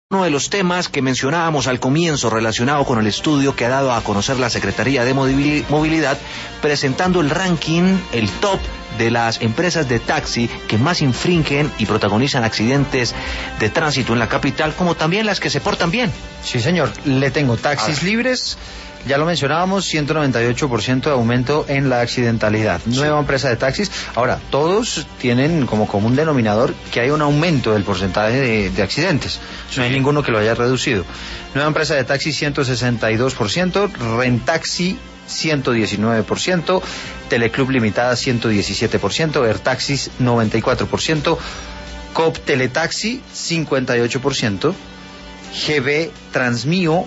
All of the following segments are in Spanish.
Uno de los temas que mencionábamos al comienzo relacionado con el estudio que ha dado a conocer la Secretaría de Movilidad, presentando el ranking, el top de las empresas de taxi que más infringen y protagonizan accidentes de tránsito en la capital, como también las que se portan bien. Sí, señor, le tengo taxis libres. Ya lo mencionábamos, 198% de aumento en la accidentalidad. Nueva empresa de taxis. Ahora, todos tienen como común denominador que hay un aumento del porcentaje de accidentes. No hay ninguno que lo haya reducido. Nueva empresa de taxis, 162%. Rentaxi, 119%. Teleclub Limitada, 117%. Airtaxis, 94%. Coop Teletaxi, 58%. GB Transmío,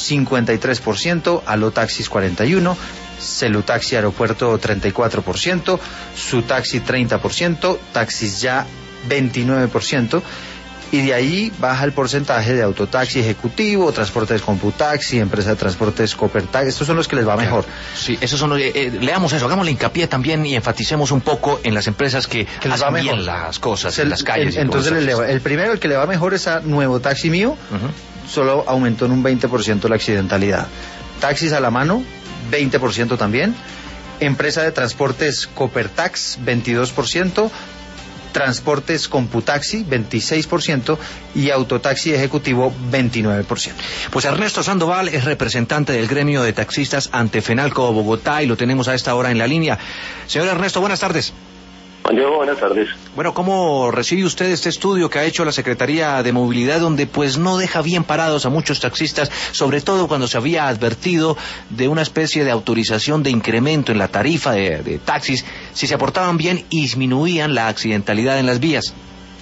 53%, Alotaxis 41%, Celutaxi Aeropuerto 34%, Sutaxi 30%, Taxis Ya 29%, y de ahí baja el porcentaje de autotaxi ejecutivo, transportes Computaxi, empresa de transportes Coopertaxi. Estos son los que les va mejor. Sí, esos son los leamos eso, hagámosle hincapié también y enfaticemos un poco en las empresas que les hacen bien las cosas en las calles. Entonces el primero, el que le va mejor es a Nuevo Taxi Mío. Solo aumentó en un 20% la accidentalidad. Taxis a la mano, 20% también. Empresa de transportes Coopertax, 22%. Transportes Computaxi, 26%, y Autotaxi Ejecutivo, 29%. Pues Ernesto Sandoval es representante del gremio de taxistas ante Fenalco Bogotá y lo tenemos a esta hora en la línea. Señor Ernesto, buenas tardes. Diego, buenas tardes. Bueno, ¿cómo recibe usted este estudio que ha hecho la Secretaría de Movilidad, donde pues no deja bien parados a muchos taxistas, sobre todo cuando se había advertido de una especie de autorización de incremento en la tarifa de taxis si se aportaban bien y disminuían la accidentalidad en las vías?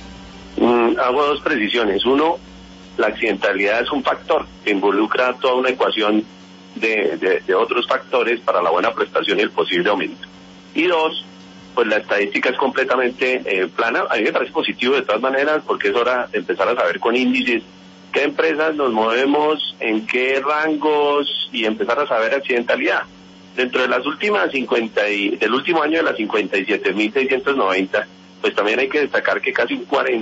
Hago dos precisiones. Uno, la accidentalidad es un factor que involucra toda una ecuación de otros factores para la buena prestación y el posible aumento. Y dos, pues la estadística es completamente plana. A mí me parece positivo de todas maneras, porque es hora de empezar a saber con índices qué empresas nos movemos, en qué rangos, y empezar a saber accidentalidad. Dentro de las últimas del último año de las 57.690, pues también hay que destacar que casi un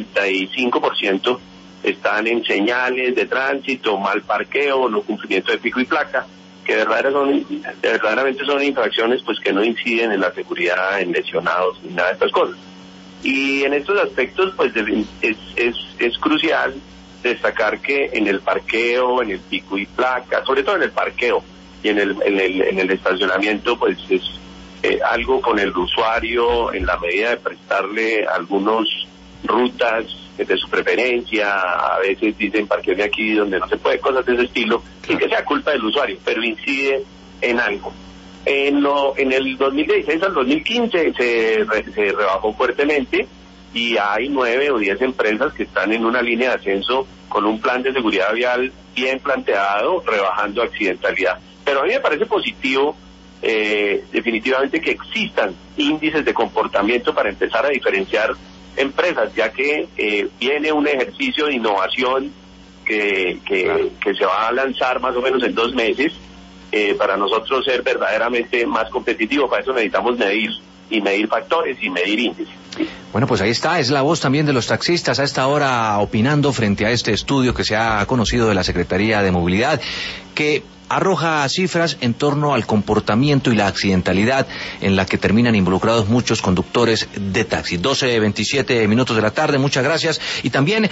45% están en señales de tránsito, mal parqueo, no cumplimiento de pico y placa, que verdaderamente son infracciones pues que no inciden en la seguridad, en lesionados, ni nada de estas cosas. Y en estos aspectos pues es crucial destacar que en el parqueo, en el pico y placa, sobre todo en el parqueo y en el estacionamiento, pues es algo con el usuario en la medida de prestarle algunas rutas de su preferencia. A veces dicen parquearme aquí donde no se puede, cosas de ese estilo, sin que sea culpa del usuario, pero incide en algo. En el 2016 al 2015 se rebajó fuertemente y hay 9 o 10 empresas que están en una línea de ascenso con un plan de seguridad vial bien planteado, rebajando accidentalidad. Pero a mí me parece positivo definitivamente que existan índices de comportamiento para empezar a diferenciar empresas, ya que viene un ejercicio de innovación que se va a lanzar más o menos en 2 meses, para nosotros ser verdaderamente más competitivos. Para eso necesitamos medir factores y medir índices. Bueno, pues ahí está, es la voz también de los taxistas a esta hora opinando frente a este estudio que se ha conocido de la Secretaría de Movilidad, que arroja cifras en torno al comportamiento y la accidentalidad en la que terminan involucrados muchos conductores de taxi. 12:27 de la tarde, muchas gracias. Y también